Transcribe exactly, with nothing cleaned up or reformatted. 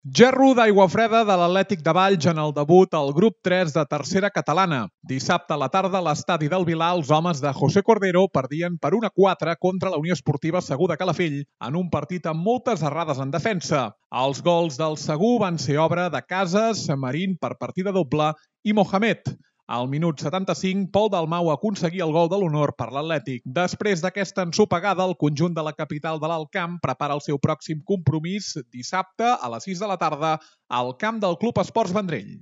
Gerro d'aigua freda de l'Atlètic de Valls en el debut al grup tres de tercera catalana. Dissabte a la tarda a l'estadi del Vilar els homes de José Cordero perdien per un a quatre contra la Unió Esportiva Segur de Calafell en un partit amb moltes errades en defensa. Els gols del Segur van ser obra de Casas, Marín per partida doble i Mohamed. Al minut setanta-cinc, Pol Dalmau aconseguia el gol de l'honor per l'Atlètic. Després d'aquesta ensopegada, el conjunt de la capital de l'Alt Camp prepara el seu pròxim compromís dissabte a les sis de la tarda al camp del Club Esports Vendrell.